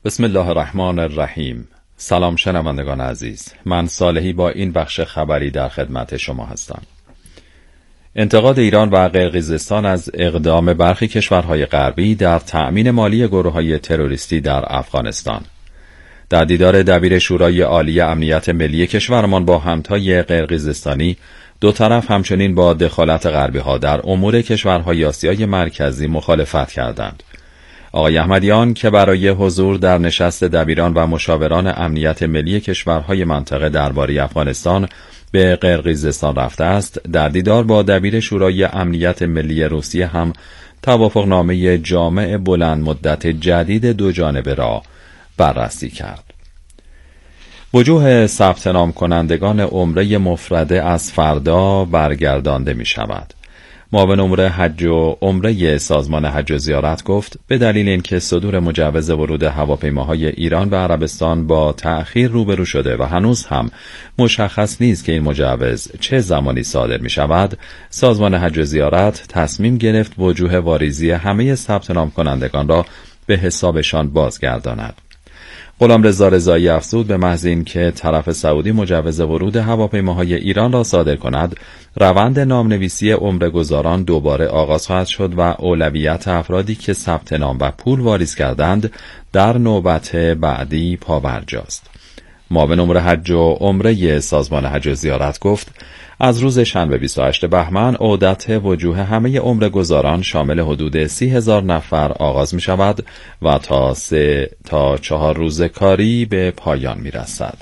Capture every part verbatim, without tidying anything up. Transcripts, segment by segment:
بسم الله الرحمن الرحیم. سلام شنوندگان عزیز، من صالحی با این بخش خبری در خدمت شما هستم. انتقاد ایران و قرقیزستان از اقدام برخی کشورهای غربی در تأمین مالی گروه‌های تروریستی در افغانستان. در دیدار دبیر شورای عالی امنیت ملی کشورمان با همتای قرقیزستانی، دو طرف همچنین با دخالت غربی‌ها در امور کشورهای آسیای مرکزی مخالفت کردند. آقای احمدیان که برای حضور در نشست دبیران و مشاوران امنیت ملی کشورهای منطقه درباره افغانستان به قرقیزستان رفته است، در دیدار با دبیر شورای امنیت ملی روسیه هم توافقنامه جامع بلند مدت جدید دو جانبه را بررسی کرد. وجوه ثبت نام کنندگان عمره مفرده از فردا برگردانده می شود. معاون امور حج و عمره سازمان حج و زیارت گفت به دلیل اینکه صدور مجوز ورود هواپیماهای ایران به عربستان با تأخیر روبرو شده و هنوز هم مشخص نیست که این مجوز چه زمانی صادر می شود، سازمان حج و زیارت تصمیم گرفت وجوه واریزی همه ثبت نام کنندگان را به حسابشان بازگرداند. غلامرضا رضایی افزود به محض اینکه طرف سعودی مجوز ورود هواپیماهای ایران را صادر کند، روند نامنویسی عمره‌گزاران دوباره آغاز خواهد شد و اولویت افرادی که ثبت نام و پول واریز کردند در نوبت بعدی پابرجاست. معاون امور حج و عمره سازمان حج و زیارت گفت از روز شنبه بیست و هشتم بهمن عودت وجوه همه عمره‌گزاران شامل حدود سی هزار نفر آغاز می شود و تا سه تا چهار روز کاری به پایان می رسد.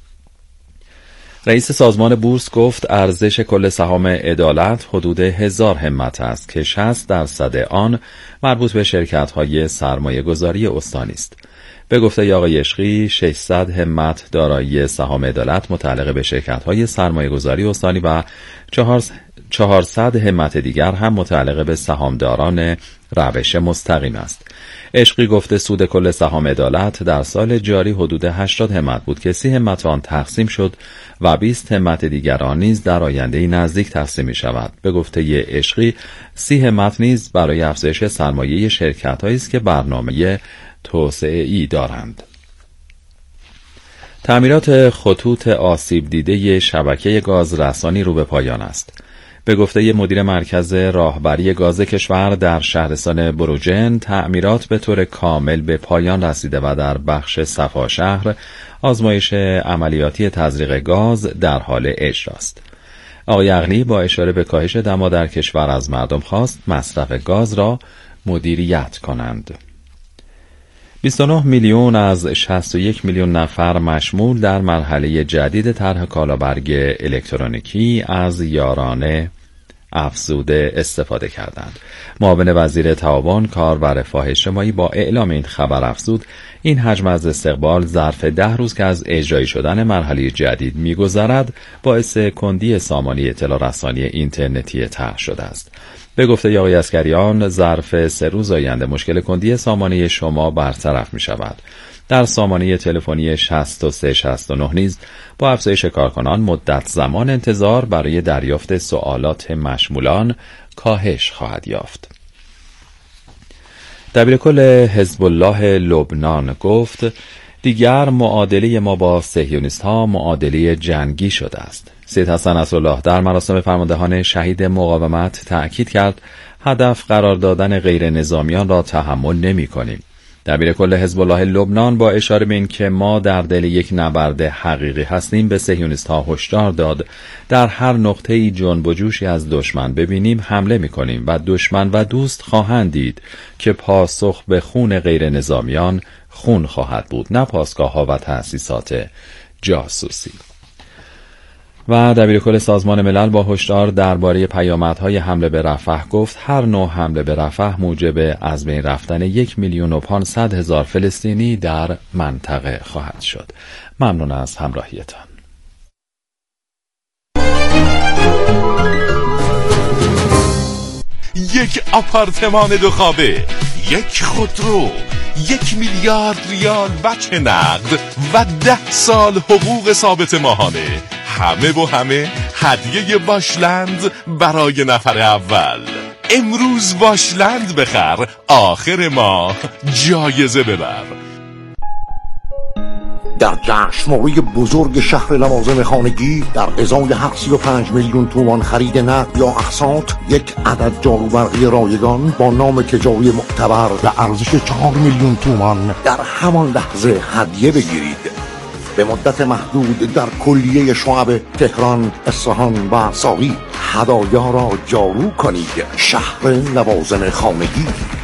رئیس سازمان بورس گفت ارزش کل سهام عدالت حدود هزار همت است که شصت درصد آن مربوط به شرکت‌های سرمایه‌گذاری استانی است. به گفته آقای عشقی، ششصد همت دارایی سهام عدالت متعلق به شرکت‌های سرمایه‌گذاری استانی و چهارصد همت دیگر هم متعلق به سهامداران روش مستقیم است. عشقی گفته سود کل سهام عدالت در سال جاری حدود هشتاد همت بود که سی همت آن تقسیم شد و بیست همت دیگر آن نیز در آینده نزدیک تقسیم می شود. به گفته عشقی، سی همت نیز برای افزایش سرمایه شرکت‌هایی است که برنامه توسعه‌ای دارند. تعمیرات خطوط آسیب دیده شبکه گاز رسانی رو به پایان است. به گفته مدیر مرکز راهبری گاز کشور، در شهرستان بروجن تعمیرات به طور کامل به پایان رسیده و در بخش صفا شهر آزمایش عملیاتی تزریق گاز در حال اجراست. آقای عقلی با اشاره به کاهش دما در کشور از مردم خواست مصرف گاز را مدیریت کنند. بیست و نه میلیون از شصت و یک میلیون نفر مشمول در مرحله جدید طرح کالابرگ الکترونیکی از یارانه افزوده استفاده کردند. معاون وزیر تعاون، کار و رفاه اجتماعی با اعلام این خبر افزود این حجم از استقبال ظرف ده روز که از اجرایی شدن مرحله جدید می‌گذرد باعث کندی سامانه اطلاع رسانی اینترنتی طرح شده است. به گفته آقای عسگریان، ظرف سه روز آینده مشکل کندی سامانه شما برطرف می شود. در سامانه تلفنی شصت و سه شصت و نه نیز با افزایش کارکنان مدت زمان انتظار برای دریافت سوالات مشمولان کاهش خواهد یافت. دبیرکل حزب الله لبنان گفت دیگر معادله ما با صهیونیست‌ها معادله جنگی شده است. سید حسن نصرالله در مراسم فرماندهان شهید مقاومت تأکید کرد هدف قرار دادن غیر نظامیان را تحمل نمی کنیم. دبیرکل حزب الله لبنان با اشاره به این که ما در دل یک نبرد حقیقی هستیم به صهیونیست‌ها هشدار داد در هر نقطه‌ای جنب و جوشی از دشمن ببینیم حمله می کنیم و دشمن و دوست خواهند دید که پاسخ به خون غیر نظامیان خون خواهد بود، نه پاسگاه‌ها و تأسیسات جاسوسی. و دبیرکل سازمان ملل با هشدار درباره پیامدهای حمله به رفح گفت هر نوع حمله به رفح موجب از بین رفتن یک میلیون و پانصد هزار فلسطینی در منطقه خواهد شد. ممنون از همراهیتان. یک آپارتمان دو خوابه، یک خودرو، یک میلیارد ریال بچه نقد و ده سال حقوق ثابت ماهانه، همه و همه هدیه باشلند برای نفر اول. امروز باشلند بخر، آخر ماه جایزه ببر. در جشنواره بزرگ شهر لوازم خانگی در ازای هر سی و پنج میلیون تومان خرید نقد یا اقساط یک عدد جاروبرقی رایگان با نام تجاری معتبر به ارزش چهار میلیون تومان در همان لحظه هدیه بگیرید. به مدت محدود در کلیه شعب تهران، اصفهان و ساقی هدایا را جارو کنید. شهر لوازم خانگی.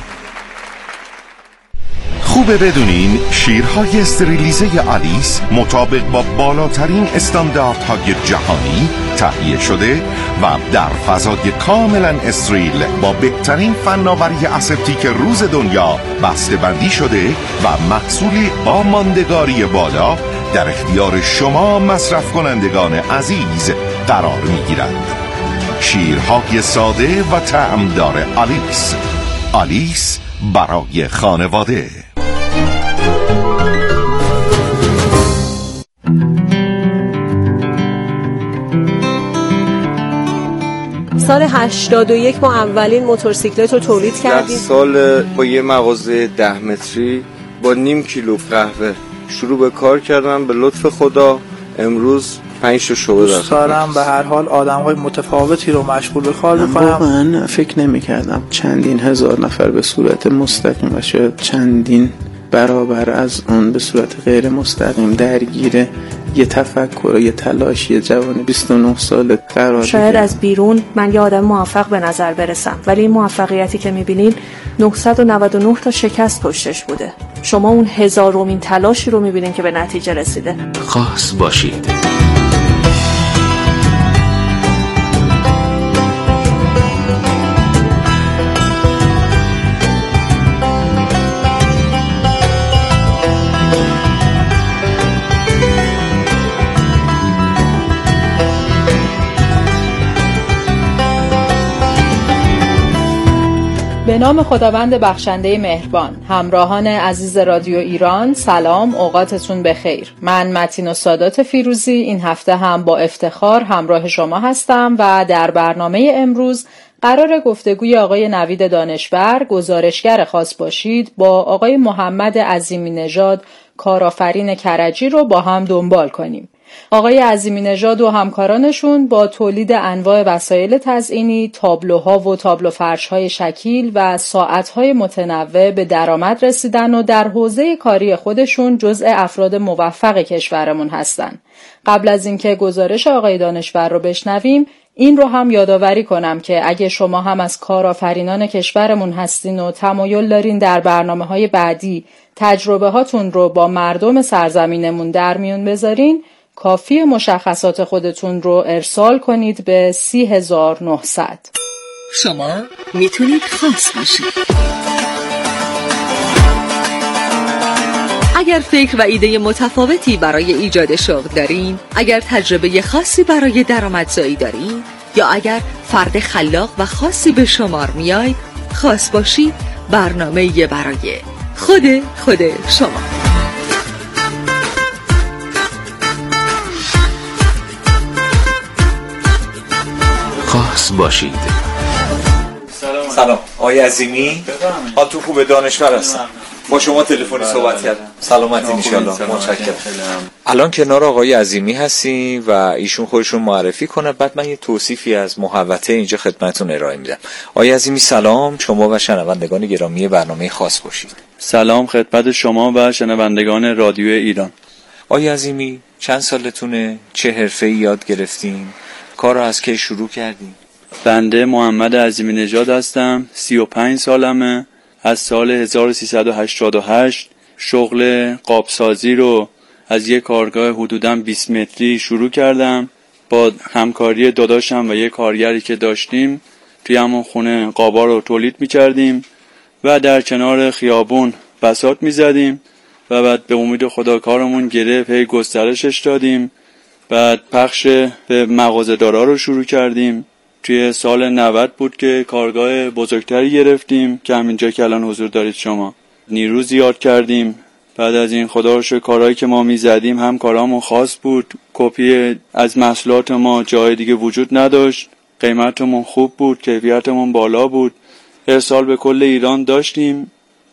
خوبه بدونین شیرهای استریلیزه آلیس مطابق با بالاترین استانداردهای جهانی تهیه شده و در فضای کاملا استریل با بهترین فناوری اسپتیک روز دنیا بسته بندی شده و محصولی با ماندگاری بالا در اختیار شما مصرف کنندگان عزیز قرار میگیرد. شیرهای ساده و طعمدار آلیس. آلیس برای خانواده. سال هشتاد و یک ما اولین موتورسیکلت رو تولید کردیم. سال با یه مغازه ده متری با نیم کیلو قهوه شروع به کار کردم. به لطف خدا امروز پنج تا شعبه دارم. دوست دارم به هر حال آدم‌های متفاوتی رو مشغول به کار بکنم. من فکر نمی‌کردم چندین هزار نفر به صورت مستقیم و شاید چندین برابر از اون به صورت غیر مستقیم درگیر یه تفکر و یه تلاش یه جوان بیست و نه ساله قرار شاید بگم. از بیرون من یه آدم موفق به نظر برسم، ولی این موفقیتی که می‌بینین نهصد و نود و نه تا شکست پشتش بوده. شما اون هزارمین تلاشی رو می‌بینین که به نتیجه رسیده. خاص باشید. به نام خداوند بخشنده مهربان. همراهان عزیز رادیو ایران، سلام، اوقاتتون بخیر. من متین و سادات فیروزی این هفته هم با افتخار همراه شما هستم و در برنامه امروز قرار گفتگوی آقای نوید دانشور، گزارشگر خاص باشید، با آقای محمد عظیمی نژاد، کارآفرین کرجی رو با هم دنبال کنیم. آقای عظیمی نژاد و همکارانشون با تولید انواع وسایل تزئینی، تابلوها و تابلو فرش‌های شکیل و ساعت‌های متنوع به درآمد رسیدن و در حوزه کاری خودشون جزء افراد موفق کشورمون هستن. قبل از اینکه گزارش آقای دانشور رو بشنویم، این رو هم یادآوری کنم که اگه شما هم از کارآفرینان کشورمون هستین و تمایل دارین در برنامه‌های بعدی تجربه هاتون رو با مردم سرزمینمون در میون بذارین، کافی مشخصات خودتون رو ارسال کنید به سی هزار و نهصد. شما میتونید خاص باشید. اگر فکر و ایده متفاوتی برای ایجاد شغل دارین، اگر تجربه خاصی برای درآمدزایی دارین، یا اگر فرد خلاق و خاصی به شمار میاید، خاص باشید برنامه برای خود خود شما. خاص باشید. سلام سلام آقای عظیمی، حالتون خوبه؟ دانشور هستم. با شما تلفنی صحبت کردم. سلامتی ان شاء الله. متشکرم. الان کنار آقای عظیمی هستیم و ایشون خودشون معرفی کنه، بعد من یه توصیفی از محوطه اینجا خدمتتون ارائه میدم. آقای عظیمی سلام، شما و شنوندگان گرامی برنامه خاص باشید. سلام خدمت شما و شنوندگان رادیو ایران. آقای عظیمی چند سالتونه؟ چه حرفه‌ای یاد گرفتین؟ کار رو از کی شروع کردین؟ بنده محمد عظیمی نژاد هستم، سی و پنج سالمه. از سال هزار و سیصد و هشتاد و هشت شغل قابسازی رو از یک کارگاه حدوداً بیست متری شروع کردم. با همکاری داداشم و یک کارگری که داشتیم توی همون خونه قابا رو تولید می‌کردیم و در کنار خیابون بساط می‌زدیم و بعد به امید خدا کارمون گرفت، هی گسترشش دادیم. بعد پخش به مغازه‌دارا رو شروع کردیم. توی سال نود بود که کارگاه بزرگتری گرفتیم که همینجا که الان حضور دارید شما. نیرو زیاد کردیم. بعد از این خدا رو شکر کارهایی که ما میزدیم هم کارامون خاص بود، کپی از محصولات ما جای دیگه وجود نداشت، قیمتمون خوب بود، کیفیتمون بالا بود، ارسال به کل ایران داشتیم.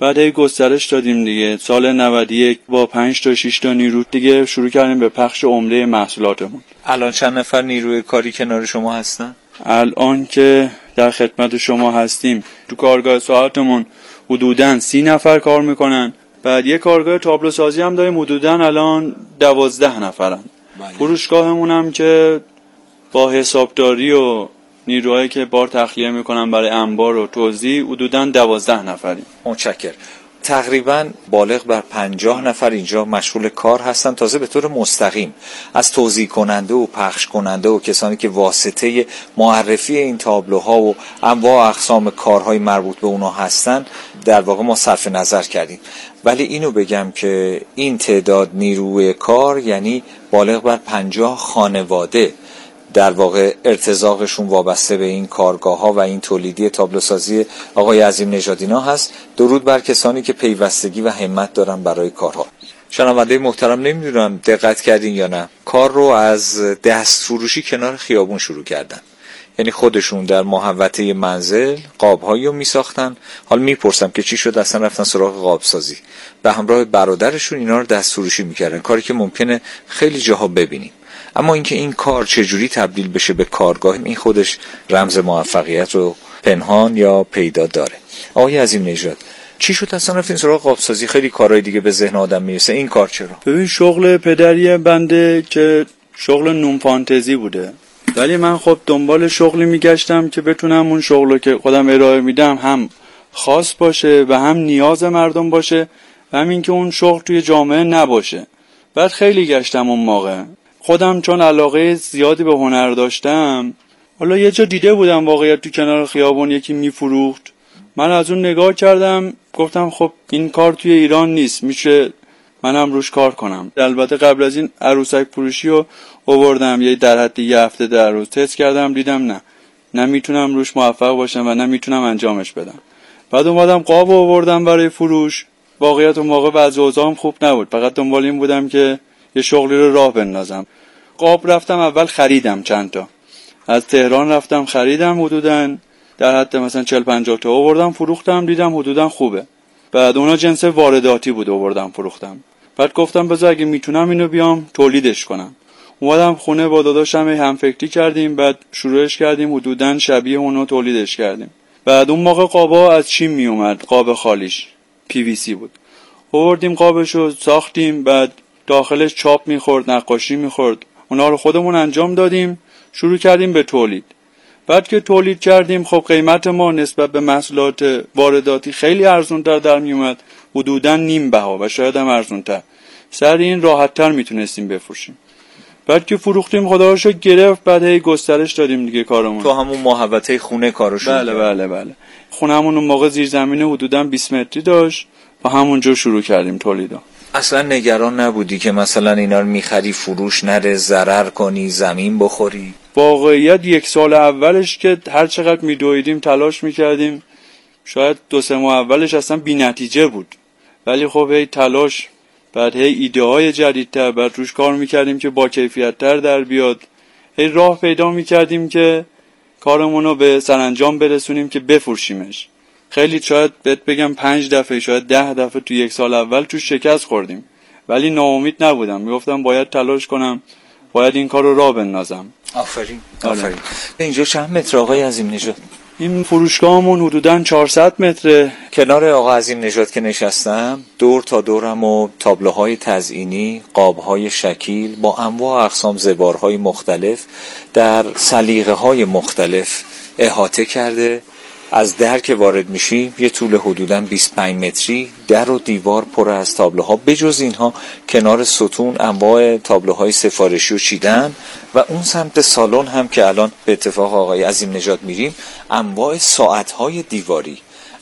بعد هی گسترش دادیم دیگه. سال نود و یک با پنج تا شش تا نیرو دیگه شروع کردیم به پخش عمده محصولاتمون. الان چند نفر نیروی کاری کنار شما هستن؟ الان که در خدمت شما هستیم تو کارگاه ساعتمون حدوداً سی نفر کار میکنن. بعد یه کارگاه تابلو سازی هم داریم، حدوداً الان دوازده نفرن. فروشگاهمون هم که با حسابداری و نیروهایی که بار تخلیه میکنن برای انبار و توزیع حدوداً دوازده نفریم. متشکرم. تقریباً بالغ بر پنجاه نفر اینجا مشغول کار هستن، تازه به طور مستقیم از توزیع کننده و پخش کننده و کسانی که واسطه معرفی این تابلوها و انواع اقسام کارهای مربوط به اونا هستن در واقع ما صرف نظر کردیم. ولی اینو بگم که این تعداد نیروی کار یعنی بالغ بر پنجاه خانواده در واقع ارتزاقشون وابسته به این کارگاه ها و این تولیدی تابلوسازی آقای عظیم نژادینا هست. درود بر کسانی که پیوستگی و همت دارن برای کارها. شنونده محترم، نمیدونم دقت کردین یا نه، کار رو از دست فروشی کنار خیابون شروع کردن. یعنی خودشون در محوطه منزل قاب‌هایی رو می‌ساختن. حالا میپرسم که چی شد اصلا رفتن سراغ قابسازی. به همراه برادرشون اینا رو دست فروشی می‌کردن، کاری که ممکنه خیلی جاها ببینیم. اما اینکه این کار چجوری تبدیل بشه به کارگاه، این خودش رمز موفقیت رو پنهان یا پیدا داره. آقای عظیم نژاد، چی شد اصلا رفتین سراغ قابسازی؟ خیلی کارهای دیگه به ذهن آدم میرسه، این کار چرا؟ ببین شغل پدری بنده که شغل نون فانتزی بوده، ولی من خب دنبال شغلی میگشتم که بتونم اون شغلو که خودم ارائه میدم هم خاص باشه و هم نیاز مردم باشه و همین که اون شغل توی جامعه نباشه. بعد خیلی گشتم اون موقع، خودم چون علاقه زیادی به هنر داشتم، حالا یه جا دیده بودم واقعیت تو کنار خیابون یکی میفروخت، من از اون نگاه کردم گفتم خب این کار توی ایران نیست، میشه منم روش کار کنم. البته قبل از این عروسک فروشی رو آوردم، یه در حد یه هفته در روز تست کردم، دیدم نه نمیتونم روش موفق باشم و نمیتونم انجامش بدم. بعد اومدم قاب آوردم برای فروش. واقعیت اون موقع وضع اوضاعم خوب نبود، فقط دنبال این بودم که یه شغلی رو راه بندازم. قاب رفتم اول خریدم چند تا، از تهران رفتم خریدم، حدوداً در حد مثلا چهل پنجاه تا آوردم فروختم، دیدم حدوداً خوبه. بعد اونا جنس وارداتی بود آوردم فروختم. بعد گفتم بذار اگه میتونم اینو بیام تولیدش کنم. اومدم خونه با داداشم هم فکری کردیم، بعد شروعش کردیم، حدوداً شبیه اونو تولیدش کردیم. بعد اون موقع قابا از چین می اومد، قاب خالیش پی وی سی بود. آوردیم قابشو ساختیم، بعد داخلش چاپ میخورد، نقاشی میخورد، اونا رو خودمون انجام دادیم، شروع کردیم به تولید. بعد که تولید کردیم خب قیمت ما نسبت به محصولات وارداتی خیلی ارزونتر در میومد، حدوداً نیم بها و شاید هم ارزونتر. سر این راحت‌تر میتونستیم بفروشیم. بعد که فروختیم خدا رو شکر گرفت، بعد هی گسترش دادیم دیگه کارمون. تو همون محوطه خونه کارو شروع بله بله بله. خونمون اون موقع زیرزمینه حدوداً بیست متری داشت و همونجا شروع کردیم تولیدو. اصلا نگران نبودی که مثلا اینا رو میخری فروش نره، ضرر کنی، زمین بخوری؟ واقعیت یک سال اولش که هر چقدر میدویدیم تلاش میکردیم، شاید دو سه ماه اولش اصلا بی نتیجه بود، ولی خب هی تلاش، بعد هی ایده های جدیدتر، بعد روش کار میکردیم که با کیفیت تر در بیاد، هی راه پیدا میکردیم که کارمون رو به سرانجام برسونیم که بفروشیمش. خیلی شاید بهت بگم پنج دفعه شاید ده دفعه تو یک سال اول تو شکست خوردیم، ولی ناامید نبودم، میگفتم باید تلاش کنم، باید این کار رو راه بندازم. آفرین آفرین. اینجا چند متر آقای عظیم نژاد؟ این فروشگاهمون حدوداً چهارصد متره. کنار آقا عظیم نژاد که نشستم دور تا دورم و تابلوهای تزئینی، قابهای شکیل با انواع اقسام زبارهای مختلف در سلیقه‌های مختلف احاطه کرده. از در که وارد میشی یه طول حدوداً بیست و پنج متری، در و دیوار پر از تابلوها، بجز اینها کنار ستون انواع تابلوهای سفارشی رو چیدن و اون سمت سالن هم که الان به اتفاق آقای عظیم نژاد میریم انواع ساعتهای دیواری،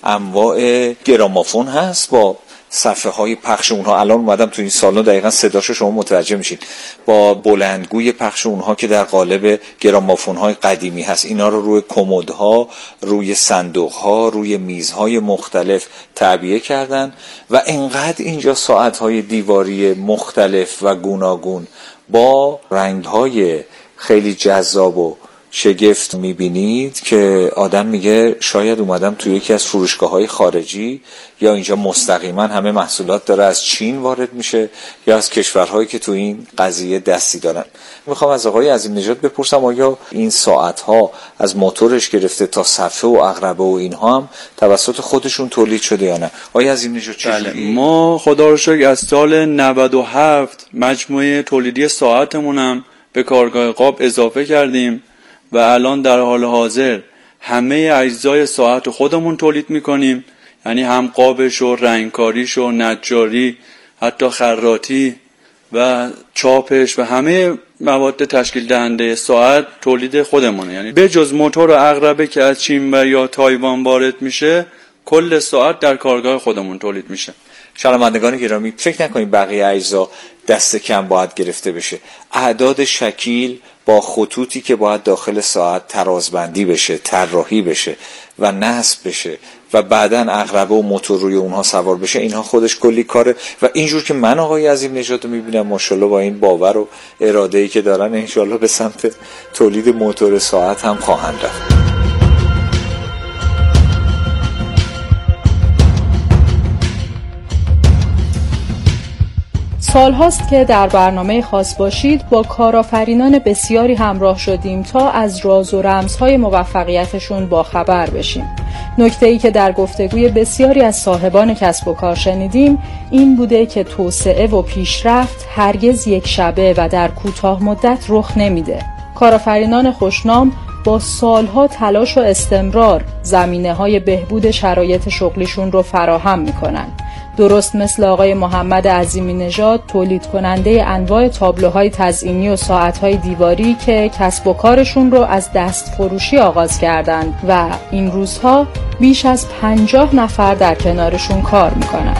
انواع گرامافون هست با صفحه های پخش اونها. الان اومدم تو این سالن دقیقاً صداشو شما متوجه میشین، با بلندگوی پخش اونها که در قالب گرامافون های قدیمی هست. اینا رو روی کمدها، روی صندوق ها، روی میزهای مختلف تعبیه کردن و انقدر اینجا ساعت های دیواری مختلف و گوناگون با رنگ های خیلی جذاب و شگفت میبینید که آدم میگه شاید اومدم توی یکی از فروشگاه‌های خارجی، یا اینجا مستقیما همه محصولات داره از چین وارد میشه یا از کشورهایی که تو این قضیه دستی دارن. میخوام از آقای عظیم نژاد بپرسم آیا این ساعت‌ها از موتورش گرفته تا صفحه و عقربه و اینها هم توسط خودشون تولید شده یا نه؟ آقای عظیم نژاد چجوری؟ ما خدا رو شکر از سال نود و هفت مجموعه تولیدی ساعتمون هم به کارگاه قاب اضافه کردیم و الان در حال حاضر همه اجزای ساعت خودمون تولید میکنیم، یعنی هم قابش و رنگکاریش و نجاری، حتی خراطی و چاپش و همه مواد تشکیل دهنده ساعت تولید خودمونه. یعنی به جز موتور و عقربه که از چین و یا تایوان وارد میشه، کل ساعت در کارگاه خودمون تولید میشه. شنوندگان گرامی، فکر نکنید بقیه اجزا دست کم باید گرفته بشه. اعداد شکیل با خطوطی که باید داخل ساعت ترازبندی بشه، طراحی بشه و نصب بشه و بعداً عقربه و موتور روی اونها سوار بشه، اینها خودش کلی کاره. و اینجور که من آقای عظیم نژاد رو میبینم ماشاءالله با این باور و اراده‌ای که دارن، انشالله به سمت تولید موتور ساعت هم خواهند رفت. سال هاست که در برنامه خاص باشید با کارآفرینان بسیاری همراه شدیم تا از راز و رمزهای موفقیتشون باخبر بشیم. نکته‌ای که در گفتگوی بسیاری از صاحبان کسب و کار شنیدیم این بوده که توسعه و پیشرفت هرگز یک شبه و در کوتاه مدت رخ نمیده. کارآفرینان خوشنام با سالها تلاش و استمرار زمینه‌های بهبود شرایط شغلیشون رو فراهم میکنن. درست مثل آقای محمد عظیمی نژاد، تولید کننده انواع تابلوهای تزئینی و ساعت‌های دیواری که کسب و کارشون رو از دست فروشی آغاز کردند و این روزها بیش از پنجاه نفر در کنارشون کار میکنن.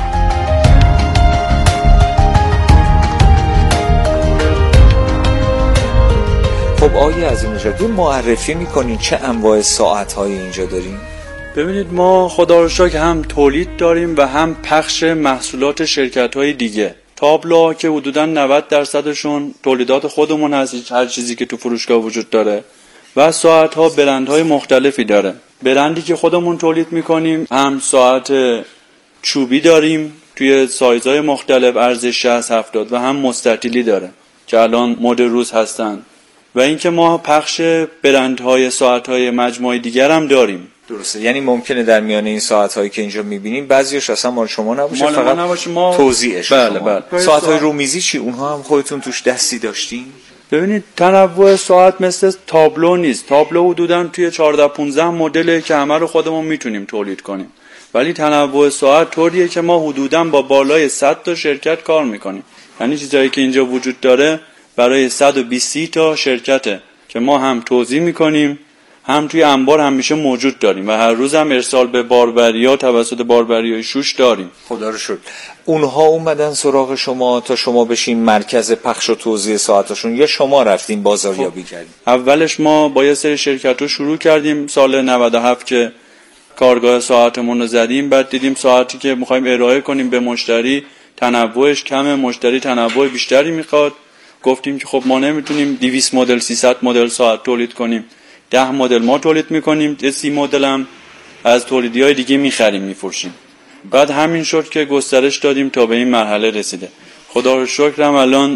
خب آقای عظیم نژاد، معرفی میکنین چه انواع ساعت‌هایی اینجا داریم؟ ببینید، ما خدا رو شکر هم تولید داریم و هم پخش محصولات شرکت‌های دیگه. تابلوها که حدوداً نود درصدشون تولیدات خودمون هست، هر چیزی که تو فروشگاه وجود داره، و ساعت‌ها برندهای مختلفی داره. برندی که خودمون تولید می‌کنیم هم ساعت چوبی داریم توی سایزهای مختلف، عرض شصت هفتاد، و هم مستطیلی داره که الان مد روز هستن. و اینکه ما پخش برندهای ساعت‌های مجموعه دیگر هم داریم. درسته، یعنی ممکنه در میان این ساعت‌هایی که اینجا می‌بینیم بعضیش اصلا مال شما نباشه، مال فقط نباشه، ما توزیعش. بله بله. ساعت‌های رومیزی چی؟ اونها هم خودتون توش دستی داشتین؟ ببینید، تنوع ساعت مثل تابلو نیست. تابلو حدوداً توی چهارده پانزده مدله که همه رو خودمون میتونیم تولید کنیم، ولی تنوع ساعت طوریه که ما حدوداً با بالای صد تا شرکت کار میکنیم. یعنی چیزایی که اینجا وجود داره برای صد و بیست تا شرکته که ما هم توزیع میکنیم، هم توی انبار همیشه موجود داریم و هر روز هم ارسال به باربریا توسط باربریای شوش داریم. خدا رو شکر. اونها اومدن سراغ شما تا شما بشین مرکز پخش و توزیع ساعتاشون، یا شما رفتین بازاریابی کردین؟ اولش ما با یه سری شرکت رو شروع کردیم سال نود و هفت که کارگاه ساعتمون رو زدیم. بعد دیدیم ساعتی که میخوایم ارائه کنیم به مشتری تنوعش کمه، مشتری تنوع بیشتری میخواد. گفتیم که خب ما نمیتونیم دویست مدل سیصد مدل ساعت تولید کنیم، ده مدل ما تولید میکنیم، سی مدل هم از تولیدی‌های دیگه میخریم میفروشیم. بعد همین شد که گسترش دادیم تا به این مرحله رسیده. خدا رو شکر هم الان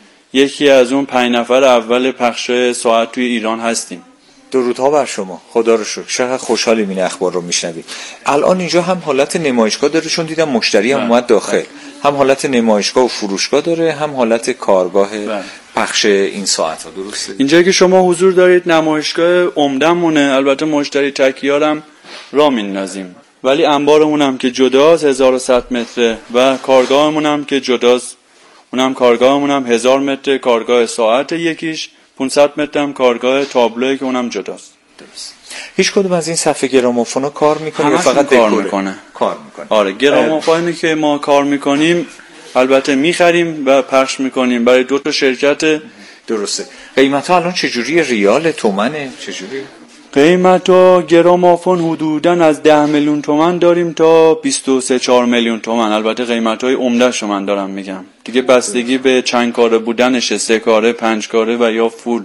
یکی از اون پنج نفر اول پخش ساعت توی ایران هستیم. درودها بر شما. خدا رو شکر. چقدر خوشحالیم این اخبار رو میشنویم. الان اینجا هم حالت نمایشگاه داره، چون دیدم مشتری هم اومد داخل. هم حالت نمایشگاه و فروشگاه داره، هم حالت کارگاه پخش این ساعت ها. درسته؟ اینجایی که شما حضور دارید نمایشگاه عمدمونه. البته مشتری تکیارم را میندازیم، ولی انبارمون هم که جداست هزار و صد متره و کارگاهمون هم که جداست، اونم کارگاهمون هم هزار متر کارگاه ساعت یکیش، پانصد متر هم کارگاه تابلویی که اونم جداست. درست. هیچ کدوم از این صفحه گراموفونا کار میکنه یا فقط کار میکنه؟ کار میکنه. آره، گراموفونی که ما کار میکنیم البته میخریم و پخش میکنیم برای دو تا شرکت. درسته. قیمت ها الان چجوری؟ ریال، تومنه، چجوری؟ قیمت ها گراموفون حدوداً از ده میلیون تومان داریم تا بیست و سه چهار میلیون تومان. البته قیمت های عمده شو من دارم میگم دیگه، بستگی به چند کاره بودنشه، سه کاره، پنج کاره و یا فول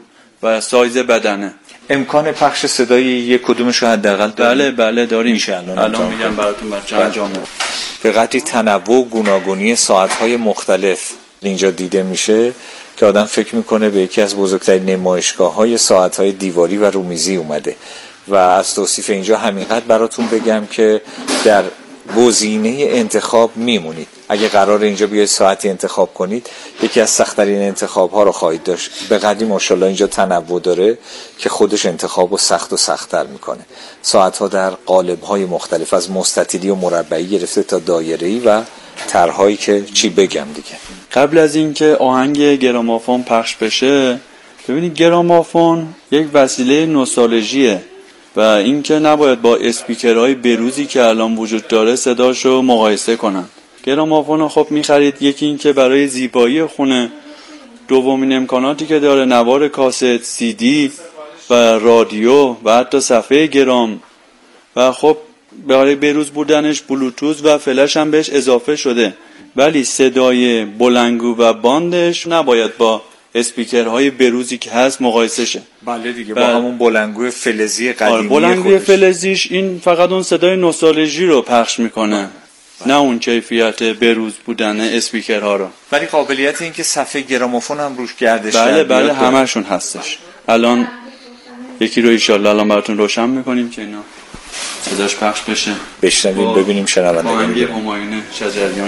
و سایز بدنه. امکان پخش صدای یک کدومش رو حداقل بله بله داریم. میشه الان, الان میگم براتون بچه‌ها انجام میدم. به قدری تنوع و گوناگونی ساعت‌های مختلف اینجا دیده میشه که آدم فکر میکنه به یکی از بزرگترین نمایشگاه‌های ساعت‌های دیواری و رومیزی اومده. و از توصیف اینجا همینقدر براتون بگم که در گزینه انتخاب میمونید. اگه قرار اینجا بیاید ساعتی انتخاب کنید، یکی از سخت‌ترین انتخاب‌ها رو خواهید داشت. به قدری ماشاءالله اینجا تنوع داره که خودش انتخابو سخت و سخت‌تر میکنه. ساعت‌ها در قالب‌های مختلف از مستطیلی و مربعی گرفته تا دایره‌ای و طرح‌هایی که چی بگم دیگه. قبل از اینکه آهنگ گرامافون پخش بشه، ببینید گرامافون یک وسیله نوستالژیه و اینکه نباید با اسپیکرهای بروزی که الان وجود داره صداشو مقایسه کنن. گرامافون رو خب میخرید، یکی این که برای زیبایی خونه، دومین امکاناتی که داره نوار کاست، سی دی و رادیو و حتی صفحه گرام و خب برای بروز بودنش بلوتوث و فلش هم بهش اضافه شده، ولی صدای بلنگو و باندش نباید با اسپیکرهای بروزی که هست مقایسه شه. بله دیگه، با همون بلنگوی فلزی قدیمی خودش. بلنگوی فلزیش این فقط اون صدای نوستالژی رو پخش میکنه، نه اون کیفیت بروز بودن اسپیکرها رو. ولی قابلیت این که صفحه گرامافون هم روش گردش بله بله همشون هستش. الان یکی رو انشالله الان براتون روشن میکنیم که اینا صداش پخش بشه، بشنویم ببینیم شنوندگان. آهنگ همایون شجریان.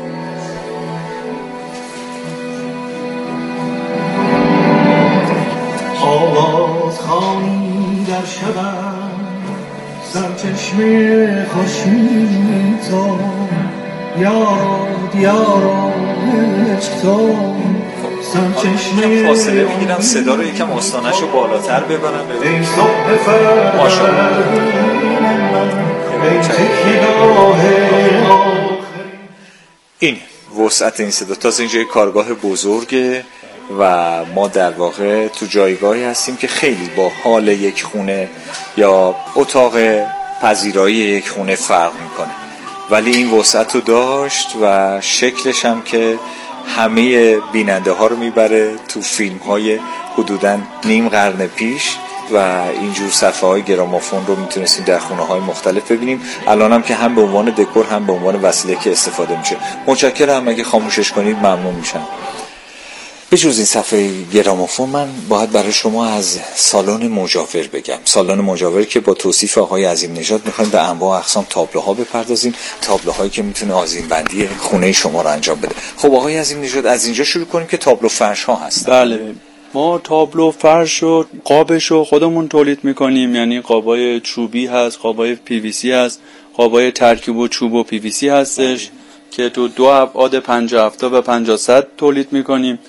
آواز خانی در شبم سرچشمه خورشید تو، یاد یارو عشق تو، سرچشمه فاصله میگیرم صدا رو یکم آستانه‌شو بالاتر ببرم ببینم. ماشاءالله این وسعت این صدا. تازه اینجا کارگاه بزرگه و ما در واقع تو جایگاهی هستیم که خیلی با حال یک خونه یا اتاق پذیرایی یک خونه فرق میکنه، ولی این وسعت رو داشت و شکلش هم که همه بیننده ها رو میبره تو فیلم های حدوداً نیم قرن پیش و اینجور صفحه های گرامافون رو میتونستیم در خونه های مختلف ببینیم. الان هم که هم به عنوان دکور هم به عنوان وسیله که استفاده میشه. متشکرم، اگه خاموشش کنید ممنون میشم. به جز این صفحه گرامافون من باید برای شما از سالن مجاور بگم. سالن مجاور که با توصیف آقای عظیم نژاد میخوایم به انواع اقسام تابلوها بپردازیم، تابلوهایی که میتونه آذین بندی خونه شما رو انجام بده. خب آقای عظیم نژاد از اینجا شروع کنیم که تابلو فرش ها هست. بله، ما تابلو فرش و قابش رو خودمون تولید میکنیم، یعنی قابای چوبی هست، قابای پی وی سی هست، قابای ترکیب و چوب و پی وی سی هستش که تو دو ابعاد پنجاه هفتاد و پنجاه صد تولید میکنیم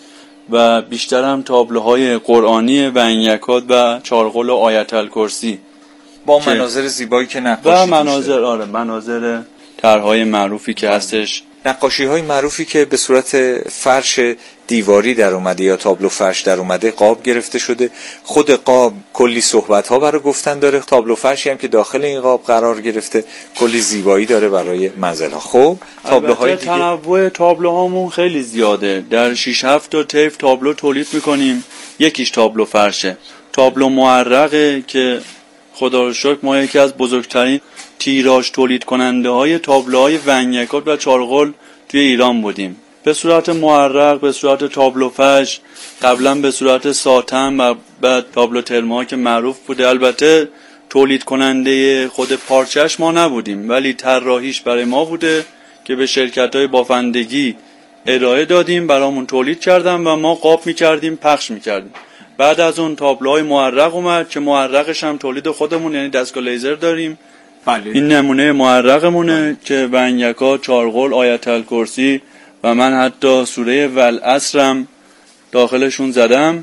و بیشتر هم تابلوهای قرآنی و انیکات و چارقل و آیت الکرسی با مناظر زیبایی که نقاشی و مناظر آره مناظر طرحهای معروفی که هستش، نقاشی های معروفی که به صورت فرش دیواری در اومده یا تابلو فرش در اومده، قاب گرفته شده. خود قاب کلی صحبت ها برای گفتن داره. تابلو فرشی هم که داخل این قاب قرار گرفته کلی زیبایی داره برای منزل ها. خب تابلوهای دیگه، تنوع تابلوهامون خیلی زیاده. در شش هفت تا طیف تابلو تولید میکنیم. یکیش تابلو فرشه، تابلو معرقه که خدا رو شکر ما یکی از بزرگترین تیراژ تولید کننده های تابلوهای ونیکات و چارقل توی ایران بودیم. به صورت معرق، به صورت تابلو فرش، قبلا به صورت ساتن و بعد تابلو ترما که معروف بوده. البته تولید کننده خود پارچش ما نبودیم، ولی طراحیش برای ما بوده که به شرکت‌های بافندگی ارائه دادیم، برامون تولید کردن و ما قاب می‌کردیم، پخش می‌کردیم. بعد از اون تابلوهای معرق اومد که معرقش هم تولید خودمون، یعنی دستگاه لیزر داریم. بله. این نمونه معرقمونه که ونیکا، چارقل، آیت الکرسی و من حتی سوره والعصرم داخلشون زدم.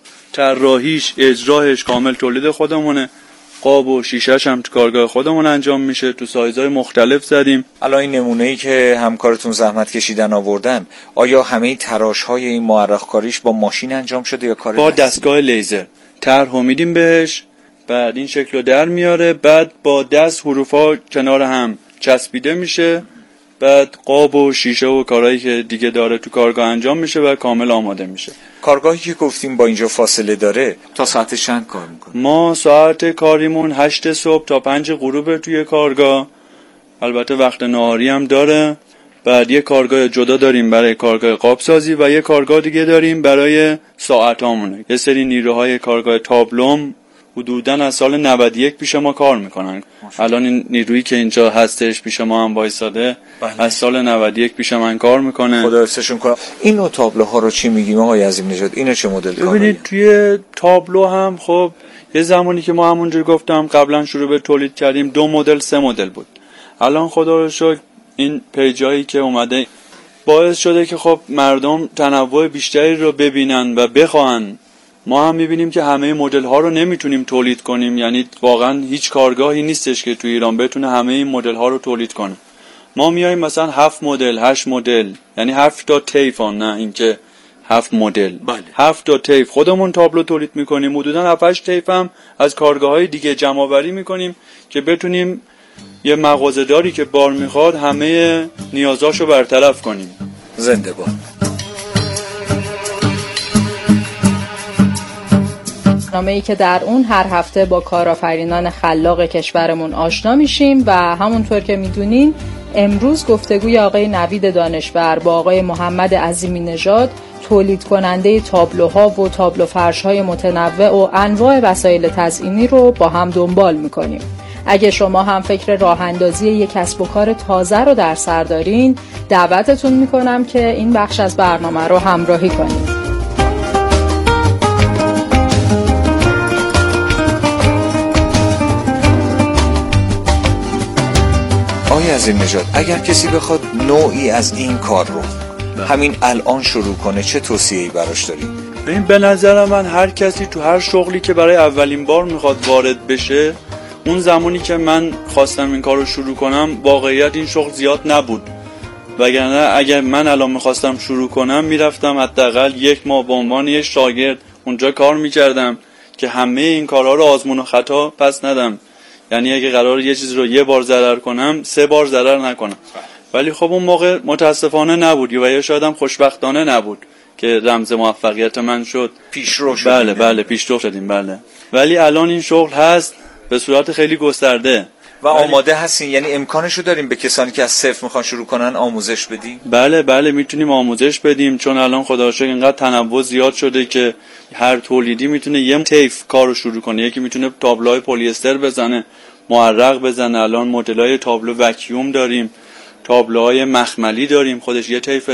طراحیش، اجراهش کامل تولید خودمونه. قاب و شیشه‌ش هم تو کارگاه خودمون انجام میشه، تو سایزهای مختلف زدیم. الان این نمونه‌ای که همکارتون زحمت کشیدن آوردن، آیا همه تراش‌های این معرق کاریش با ماشین انجام شده یا کار با دستگاه لیزر؟ طرحو میدیم بهش، بعد این شکل رو در میاره، بعد با دست حروفا کنار هم چسبیده میشه بعد قاب و شیشه و کارهایی که دیگه داره تو کارگاه انجام میشه و کامل آماده میشه. کارگاهی که گفتیم با اینجا فاصله داره تا ساعت چند کار میکنه؟ ما ساعت کاریمون هشت صبح تا پنج غروب توی کارگاه. البته وقت نهاری هم داره. بعد یه کارگاه جدا داریم برای کارگاه قاب سازی و یه کارگاه دیگه داریم برای ساعتامونه. یه سری نیروهای کارگاه تابلوم حدوداً از سال نود و یک پیش ما کار میکنن. الان این نیرویی که اینجا هستش پیش ما هم وایساده از سال نود و یک پیش من کار میکنه. خدا حفظشون کنه. این نوع تابلوها رو چی میگیم آقای عظیم نژاد؟ اینو چه مدل کار؟ ببینید توی تابلو هم خب یه زمانی که ما همونجوری گفتم قبلا شروع به تولید کردیم دو مدل سه مدل بود. الان خدا رو شکر این پیجایی که اومده باعث شده که خب مردم تنوع بیشتری رو ببینن و بخواهن. ما هم میبینیم که همه مدل ها رو نمیتونیم تولید کنیم، یعنی واقعا هیچ کارگاهی نیستش که تو ایران بتونه همه این مدل ها رو تولید کنه. ما میایم مثلا هفت مدل، هشت مدل، یعنی هفت تا طیف، نه اینکه هفت مدل، بله. هفت تا طیف خودمون تابلو تولید میکنیم. حدودا هفت هشت طیف هم از کارگاه های دیگه جمع آوری میکنیم که بتونیم یه مغازه‌داری که بار میخواد همه نیازاشو برطرف کنیم. زنده باد. برنامه‌ای که در اون هر هفته با کارآفرینان خلاق کشورمون آشنا میشیم و همونطور که میدونین امروز گفتگوی آقای نوید دانشور با آقای محمد عظیمی نژاد تولید کننده تابلوها و تابلو فرش‌های متنوع و انواع وسایل تزئینی رو با هم دنبال میکنیم. اگه شما هم فکر راه اندازی یک کسب و کار تازه رو در سر دارین، دعوتتون میکنم که این بخش از برنامه رو همراهی کنید. آقای عظیم نژاد، اگر کسی بخواد نوعی از این کار رو همین الان شروع کنه چه توصیه‌ای براش دارید؟ ببین به نظر من هر کسی تو هر شغلی که برای اولین بار میخواد وارد بشه، اون زمانی که من خواستم این کار رو شروع کنم واقعیت این شغل زیاد نبود، وگرنه اگر من الان میخواستم شروع کنم میرفتم حداقل یک ماه به عنوان یک شاگرد اونجا کار میکردم که همه این کارها رو آزمون و خطا پس ندم. یعنی اگه قرار یه چیز رو یه بار ضرر کنم سه بار ضرر نکنم. ولی خب اون موقع متاسفانه نبود و یا شاید هم خوشبختانه نبود که رمز موفقیت من شد پیشرو شدیم. بله بله پیشرو شدیم بله. ولی الان این شغل هست به صورت خیلی گسترده و آماده هستین، یعنی امکانشو داریم به کسانی که از صفر میخوان شروع کنن آموزش بدیم؟ بله بله میتونیم آموزش بدیم، چون الان خدا رو شکر اینقدر تنوع زیاد شده که هر تولیدی میتونه یه طیف کارو شروع کنه. یکی میتونه تابلوهای پلی استر بزنه، معرق بزنه. الان مدل‌های تابلو وکیوم داریم، تابلوهای مخملی داریم، خودش یه طیف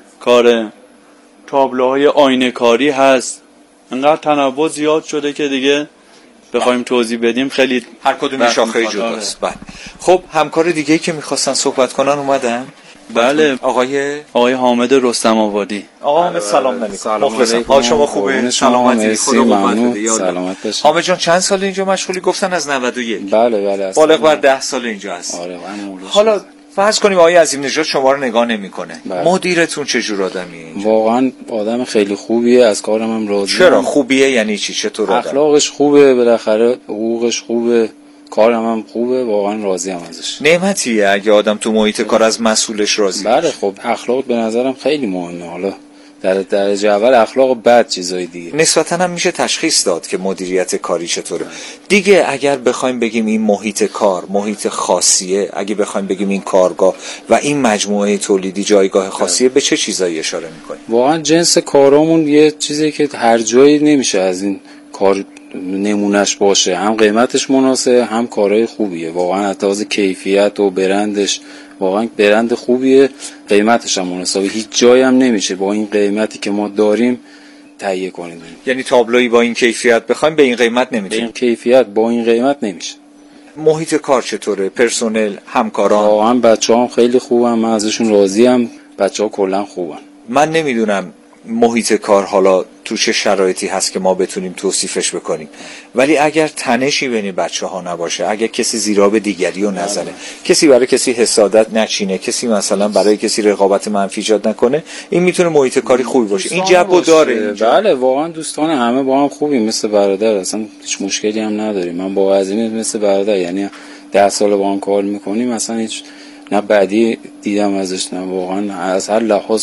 کاره، تابلوهای آینه کاری هست. اینقدر تنوع زیاد شده که دیگه بخوایم توضیح بدیم خیلی هر کدوم شاخه جداست. بله. خب همکار دیگه‌ای که می‌خواستن صحبت کنن اومدن؟ بله. آقای آقای حامد رستم آبادی. آقا حامد سلام علیکم. مخلصم. حال شما خوبه؟ سلامتی خدا قوت بده. سلامت باشید. حامد جان چند سال اینجا مشغولی؟ گفتن از نود و یک. بله بله. بالغ بر ده سال اینجا هست. آره من حالا فرض کنیم آقای عظیم نژاد شما رو نگاه نمیکنه. مدیرتون چه جور آدمیه اینجا؟ واقعا آدم خیلی خوبیه، از کارم هم راضیه. چرا خوبیه؟ یعنی چی؟ چطور آدم؟ اخلاقش خوبه، بالاخره حقوقش خوبه، کارم هم خوبه، واقعا راضی ام ازش. نعمتیه اگه آدم تو محیط کار از مسئولش راضی باشه. بله خب اخلاق به نظرم خیلی مهمه. حالا در درجه اول اخلاق و بعد چیزای دیگه. نسبتاً هم میشه تشخیص داد که مدیریت کاری چطوره. دیگه اگر بخوایم بگیم این محیط کار محیط خاصیه، اگه بخوایم بگیم این کارگاه و این مجموعه تولیدی جایگاه خاصیه، به چه چیزایی اشاره میکنیم؟ واقعا جنس کارامون یه چیزی که هر جایی نمیشه از این کار نمونش باشه. هم قیمتش مناسب، هم کارهای خوبیه. واقعا از لحاظ کیفیت و برندش واقعا برند خوبیه، قیمتش هم مناسبه. هیچ جایی هم نمیشه با این قیمتی که ما داریم تهیه کنیم. یعنی تابلویی با این کیفیت بخوایم به این قیمت نمیتونیم. به این کیفیت با این قیمت نمیشه. محیط کار چطوره؟ پرسنل، همکاران؟ واقعا بچه‌هام خیلی خوبن، من ازشون راضیم. بچه‌ها کلا خوبن. من نمیدونم محیط کار حالا تو چه شرایطی هست که ما بتونیم توصیفش بکنیم، ولی اگر تنشی بین بچه ها نباشه، اگر کسی زیراب دیگری رو نزنه، کسی برای کسی حسادت نچینه، کسی مثلا برای کسی رقابت منفی ایجاد نکنه، این میتونه محیط کاری خوبی باشه. این جبو داره. بله واقعا دوستان همه با هم خوبیم، مثل برادر، اصلا هیچ مشکلی هم نداریم. من با عظیمی مثل برادر، یعنی ده سال با هم کار میکنیم، اصلا هیچ نه بعدی دیدم ازش، نه واقعا از هر لحاظ